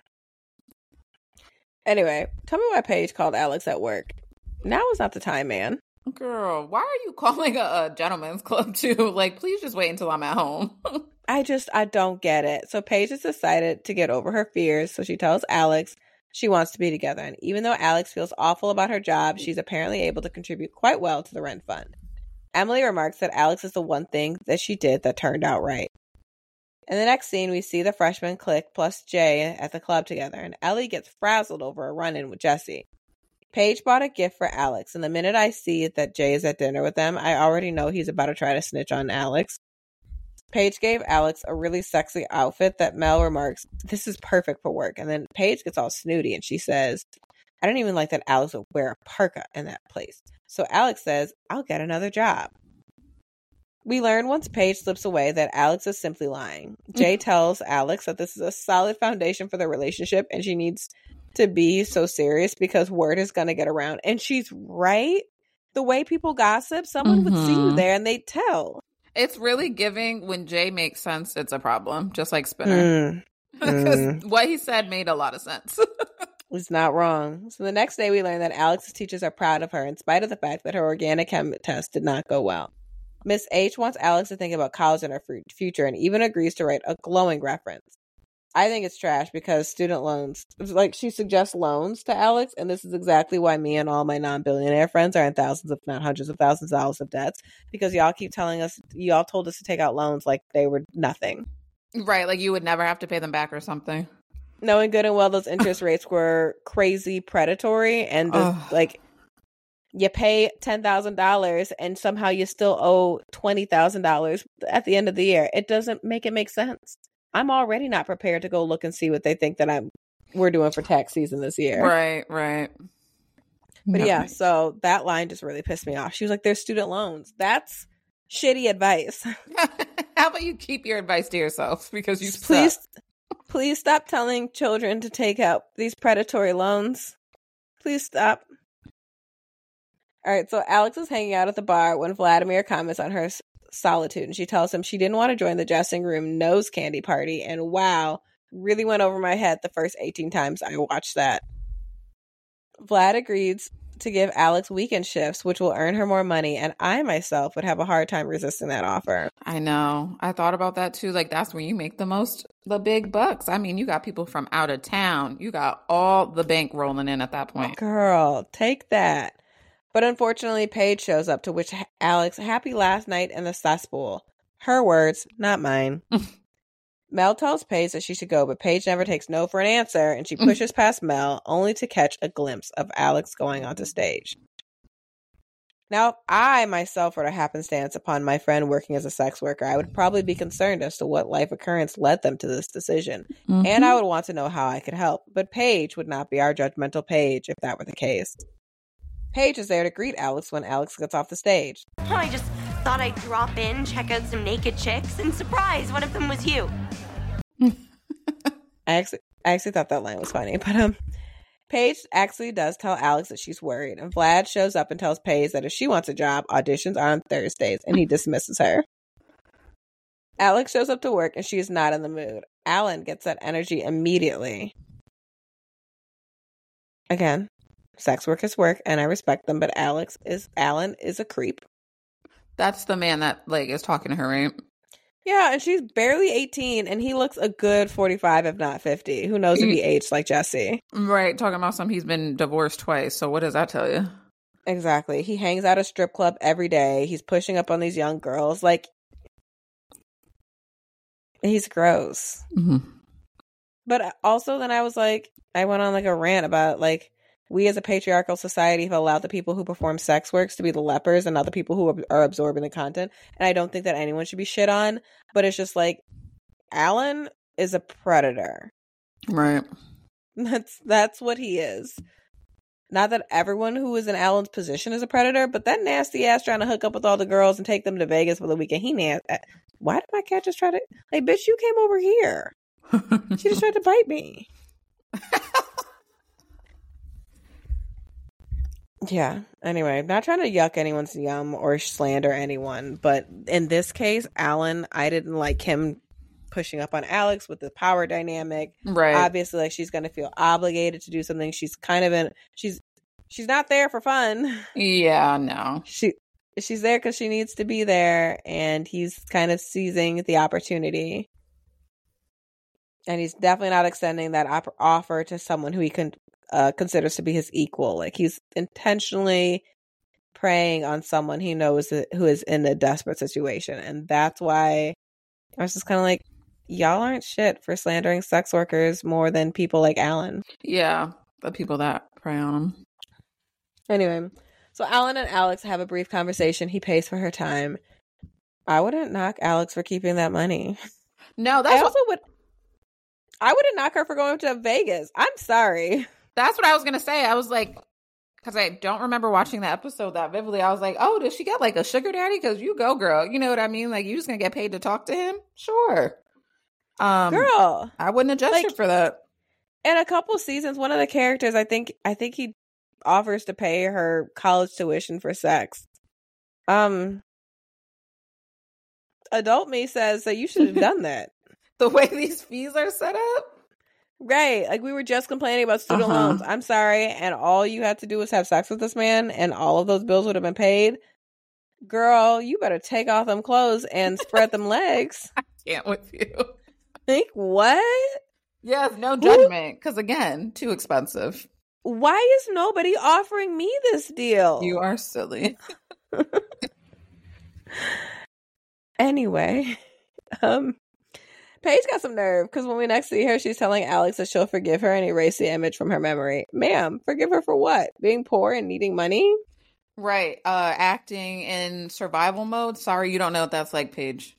Anyway, tell me why Paige called Alex at work. Now is not the time, man. Girl, why are you calling a, a gentleman's club too? Like, please just wait until I'm at home. I just, I don't get it. So Paige has decided to get over her fears. So she tells Alex she wants to be together. And even though Alex feels awful about her job, she's apparently able to contribute quite well to the rent fund. Emily remarks that Alex is the one thing that she did that turned out right. In the next scene, we see the freshman clique plus Jay at the club together. And Ellie gets frazzled over a run-in with Jesse. Paige bought a gift for Alex. And the minute I see that Jay is at dinner with them, I already know he's about to try to snitch on Alex. Paige gave Alex a really sexy outfit that Mel remarks, this is perfect for work. And then Paige gets all snooty and she says, I don't even like that Alex would wear a parka in that place. So Alex says, I'll get another job. We learn once Paige slips away that Alex is simply lying. Jay tells Alex that this is a solid foundation for their relationship and she needs to be so serious because word is going to get around. And she's right. The way people gossip, someone mm-hmm. would see you there and they'd tell. It's really giving when Jay makes sense, it's a problem, just like Spinner. Because mm. mm. what he said made a lot of sense. He's not wrong. So the next day we learn that Alex's teachers are proud of her in spite of the fact that her organic chem test did not go well. Miss H wants Alex to think about college in her f- future and even agrees to write a glowing reference. I think it's trash because student loans, like she suggests loans to Alex, and this is exactly why me and all my non-billionaire friends are in thousands, if not hundreds of thousands of dollars of debts, because y'all keep telling us, y'all told us to take out loans like they were nothing. Right, like you would never have to pay them back or something. Knowing good and well those interest rates were crazy predatory, and the, like you pay ten thousand dollars and somehow you still owe twenty thousand dollars at the end of the year. It doesn't make it make sense. I'm already not prepared to go look and see what they think that I'm we're doing for tax season this year. Right, right. But no. yeah, so that line just really pissed me off. She was like, there's student loans. That's shitty advice. How about you keep your advice to yourself? Because you please, suck. please stop telling children to take out these predatory loans. Please stop. All right, so Alex is hanging out at the bar when Vladimir comments on her solitude, and she tells him she didn't want to join the dressing room nose candy party. And wow, really went over my head the first eighteen times I watched that. Vlad agrees to give Alex weekend shifts, which will earn her more money, and I myself would have a hard time resisting that offer. I know. I thought about that too. Like, that's where you make the most, the big bucks. I mean, you got people from out of town. You got all the bank rolling in at that point. Girl, take that. But unfortunately, Paige shows up, to which Alex, happy last night in the cesspool. Her words, not mine. Mel tells Paige that she should go, but Paige never takes no for an answer, and she pushes past Mel, only to catch a glimpse of Alex going onto stage. Now, if I myself were to happenstance upon my friend working as a sex worker, I would probably be concerned as to what life occurrence led them to this decision, mm-hmm. and I would want to know how I could help. But Paige would not be our judgmental Paige if that were the case. Paige is there to greet Alex when Alex gets off the stage. Oh, I just thought I'd drop in, check out some naked chicks, and surprise, one of them was you. I actually, I actually thought that line was funny, but um, Paige actually does tell Alex that she's worried, and Vlad shows up and tells Paige that if she wants a job, auditions are on Thursdays, and he dismisses her. Alex shows up to work, and she is not in the mood. Alan gets that energy immediately. Again, sex work is work, and I respect them, but Alex is Alan is a creep. That's the man that like is talking to her, right? Yeah, and she's barely eighteen, and he looks a good forty-five, if not fifty. Who knows if he aged like Jesse? Right, talking about some he's been divorced twice, so what does that tell you? Exactly. He hangs out at a strip club every day. He's pushing up on these young girls. Like, he's gross. Mm-hmm. But also then I was like, I went on like a rant about like, we as a patriarchal society have allowed the people who perform sex works to be the lepers and not the people who are absorbing the content. And I don't think that anyone should be shit on, but it's just like, Alan is a predator. Right. That's that's what he is. Not that everyone who is in Alan's position is a predator, but that nasty ass trying to hook up with all the girls and take them to Vegas for the weekend. He na- Why did my cat just try to... Like, bitch, you came over here. She just tried to bite me. Yeah. Anyway, not trying to yuck anyone's yum or slander anyone, but in this case, Alan, I didn't like him pushing up on Alex with the power dynamic. Right. Obviously, like she's gonna feel obligated to do something. She's kind of in. She's she's not there for fun. Yeah. No. She she's there because she needs to be there, and he's kind of seizing the opportunity. And he's definitely not extending that op- offer to someone who he can. Uh, considers to be his equal. Like he's intentionally preying on someone he knows that, who is in a desperate situation, and that's why I was just kind of like, y'all aren't shit for slandering sex workers more than people like Alan. Yeah, the people that prey on him. Anyway, so Alan and Alex have a brief conversation. He pays for her time. I wouldn't knock Alex for keeping that money. No, that's I also would. I wouldn't knock her for going to Vegas. I'm sorry. That's what I was going to say. I was like, because I don't remember watching the episode that vividly. I was like, oh, does she get like a sugar daddy? Because you go, girl. You know what I mean? Like, you just going to get paid to talk to him? Sure. Um, girl. I wouldn't adjust like, her for that. In a couple seasons, one of the characters, I think, I think he offers to pay her college tuition for sex. Um, adult me says that you should have done that. The way these fees are set up? Right. Like we were just complaining about student uh-huh. loans. I'm sorry. And all you had to do was have sex with this man and all of those bills would have been paid. Girl, you better take off them clothes and spread them legs. I can't with you. Think what? Yes, no judgment. Because again, too expensive. Why is nobody offering me this deal? You are silly. Anyway, um, Paige got some nerve because when we next see her, she's telling Alex that she'll forgive her and erase the image from her memory. Ma'am, forgive her for what? Being poor and needing money? Right. Uh, acting in survival mode. Sorry, you don't know what that's like, Paige.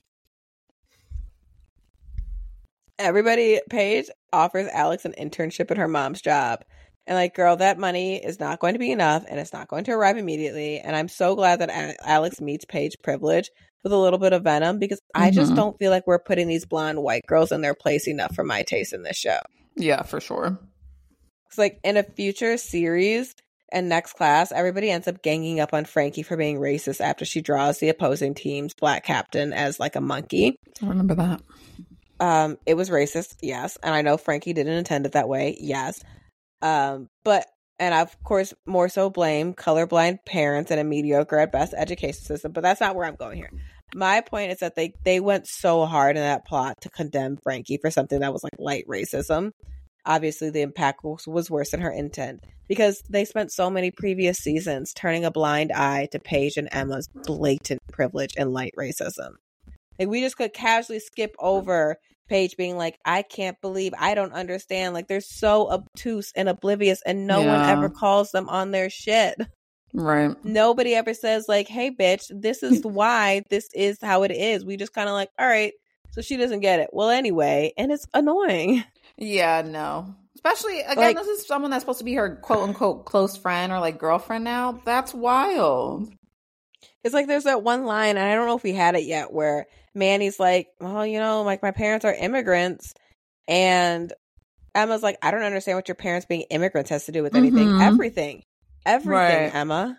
Everybody, Paige offers Alex an internship at her mom's job. And like, girl, that money is not going to be enough and it's not going to arrive immediately. And I'm so glad that a- Alex meets Paige privilege with a little bit of venom because mm-hmm. I just don't feel like we're putting these blonde white girls in their place enough for my taste in this show. Yeah, for sure. It's like in a future series and next class, everybody ends up ganging up on Frankie for being racist after she draws the opposing team's black captain as like a monkey. I remember that. Um, it was racist, yes. And I know Frankie didn't intend it that way, yes. Um, but, and I, of course, more so blame colorblind parents and a mediocre at best education system, but that's not where I'm going here. My point is that they, they went so hard in that plot to condemn Frankie for something that was like light racism. Obviously, the impact was, was worse than her intent because they spent so many previous seasons turning a blind eye to Paige and Emma's blatant privilege and light racism. Like, we just could casually skip over Paige being like, I can't believe, I don't understand. Like, they're so obtuse and oblivious and no yeah. one ever calls them on their shit. Right. Nobody ever says like, hey, bitch, this is why this is how it is. We just kind of like, all right, so she doesn't get it. Well, anyway, and it's annoying. Yeah, no. Especially, again, like, this is someone that's supposed to be her quote-unquote close friend or like girlfriend now. That's wild. It's like there's that one line, and I don't know if we had it yet, where Manny's like, well, you know, like my parents are immigrants. And Emma's like, I don't understand what your parents being immigrants has to do with anything. Mm-hmm. Everything. Everything, right. Emma.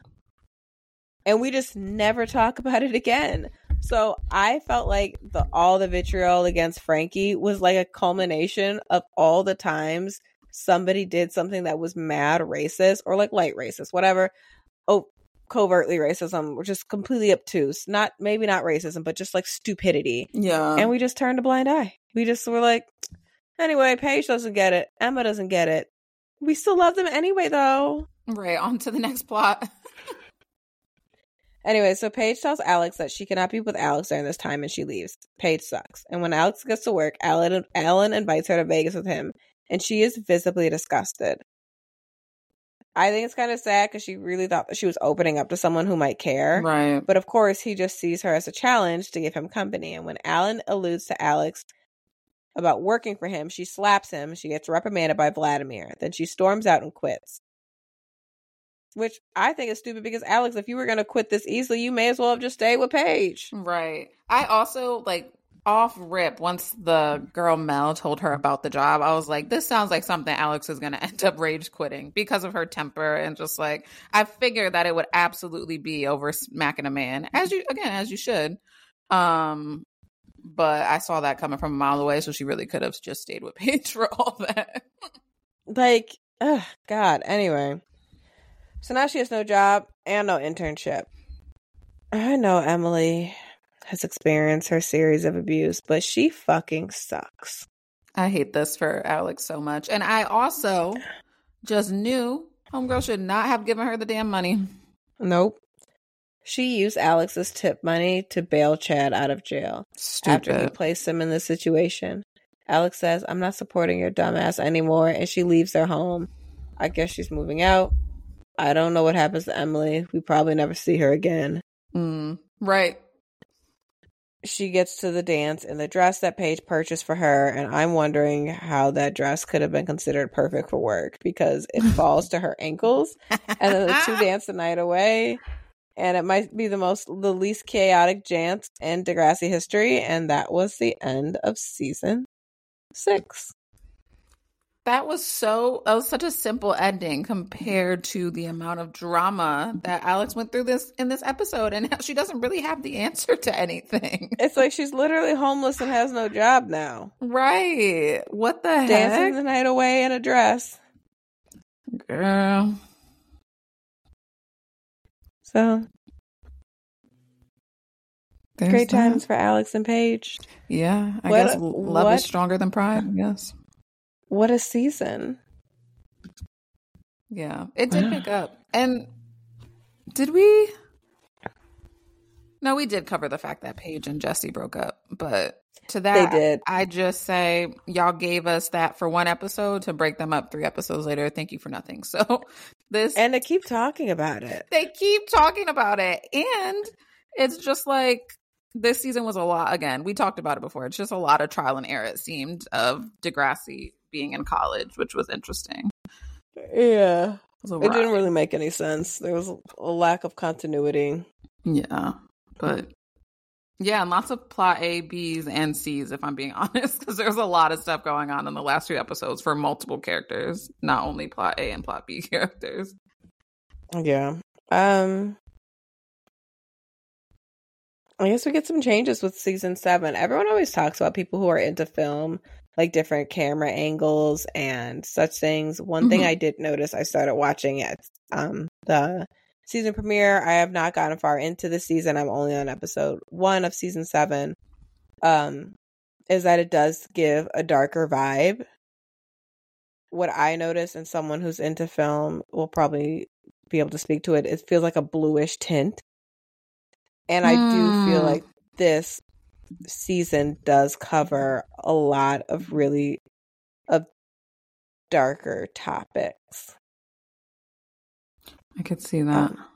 And we just never talk about it again. So I felt like the all the vitriol against Frankie was like a culmination of all the times somebody did something that was mad racist or like light racist, whatever. Oh, covertly racism, which is completely obtuse. Not maybe not racism, but just like stupidity. Yeah. And we just turned a blind eye. We just were like, anyway, Paige doesn't get it. Emma doesn't get it. We still love them anyway, though. Right. On to the next plot. Anyway, so Paige tells Alex that she cannot be with Alex during this time and she leaves. Paige sucks. And when Alex gets to work, Alan, Alan invites her to Vegas with him, and she is visibly disgusted. I think it's kind of sad because she really thought that she was opening up to someone who might care. Right. But of course, he just sees her as a challenge to give him company. And when Alan alludes to Alex about working for him, she slaps him. She gets reprimanded by Vladimir. Then she storms out and quits. Which I think is stupid because, Alex, if you were going to quit this easily, you may as well have just stayed with Paige. Right. I also, like, off rip, once the girl Mel told her about the job, I was like, this sounds like something Alex is going to end up rage quitting because of her temper. And just like, I figured that it would absolutely be over smacking a man, as you, again, as you should. Um, but I saw that coming from a mile away, so she really could have just stayed with Paige for all that. Like, ugh, God, anyway. So now she has no job and no internship. I know Emily has experienced her series of abuse, but she fucking sucks. I hate this for Alex so much. And I also just knew homegirl should not have given her the damn money. Nope. She used Alex's tip money to bail Chad out of jail. Stupid. After he placed him in this situation. Alex says, I'm not supporting your dumbass anymore, and she leaves their home. I guess she's moving out. I don't know what happens to Emily. We probably never see her again. Mm, right. She gets to the dance in the dress that Paige purchased for her, and I'm wondering how that dress could have been considered perfect for work because it falls to her ankles, and then the two dance the night away, and it might be the most, the least chaotic dance in Degrassi history, and that was the end of season six. That was so, that was such a simple ending compared to the amount of drama that Alex went through this in this episode. And she doesn't really have the answer to anything. It's like she's literally homeless and has no job now. Right. What the heck? Dancing the night away in a dress. Girl. So. There's great that. Times for Alex and Paige. Yeah. I what guess a, love what? is stronger than pride. Yes. What a season. Yeah, it did pick up. And did we? No, we did cover the fact that Paige and Jesse broke up, but to that, They did. I just say y'all gave us that for one episode to break them up three episodes later. Thank you for nothing. So this, And they keep talking about it. they keep talking about it, and it's just like this season was a lot. Again, we talked about it before. It's just a lot of trial and error. It seemed of Degrassi being in college, which was interesting. Yeah. It, was a It didn't ride. really make any sense. There was a lack of continuity. Yeah, but yeah, and lots of plot A, B's, and C's, if I'm being honest, because there's a lot of stuff going on in the last few episodes for multiple characters, not only plot A and plot B characters. Yeah. Um I guess we get some changes with season seven. Everyone always talks about people who are into film, like different camera angles and such things. One thing Mhm. I did notice, I started watching at um the season premiere. I have not gotten far into the season. I'm only on episode one of season seven. Um, is that it does give a darker vibe. What I notice, and someone who's into film will probably be able to speak to it, it feels like a bluish tint. And I do feel Hmm. like this season does cover a lot of really of darker topics. I could see that. Um,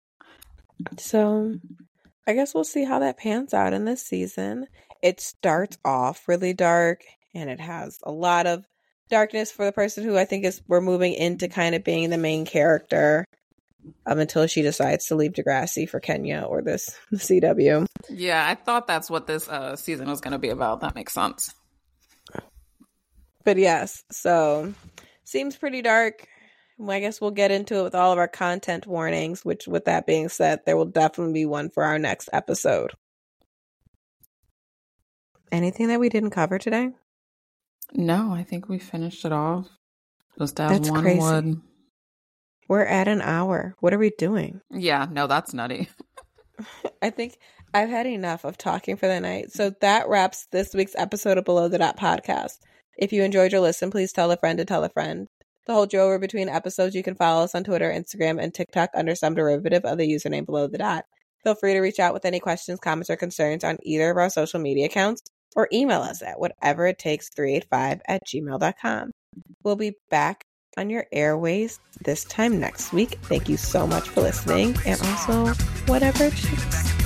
So I guess we'll see how that pans out in this season. It starts off really dark, and it has a lot of darkness for the person who I think is we're moving into kind of being the main character um, until she decides to leave Degrassi for Kenya or this C W. Yeah, I thought that's what this uh, season was going to be about. That makes sense. But yes, so seems pretty dark. I guess we'll get into it with all of our content warnings, which with that being said, there will definitely be one for our next episode. Anything that we didn't cover today? No, I think we finished it off. Just as That's one crazy. would. We're at an hour. What are we doing? Yeah, no, that's nutty. I think I've had enough of talking for the night. So that wraps this week's episode of Below the Dot podcast. If you enjoyed your listen, please tell a friend to tell a friend. To hold you over between episodes, you can follow us on Twitter, Instagram, and TikTok under some derivative of the username Below the Dot. Feel free to reach out with any questions, comments, or concerns on either of our social media accounts, or email us at whatever it takes three eight five at gmail dot com. We'll be back on your airways this time next week. Thank you so much for listening, and also whatever it takes.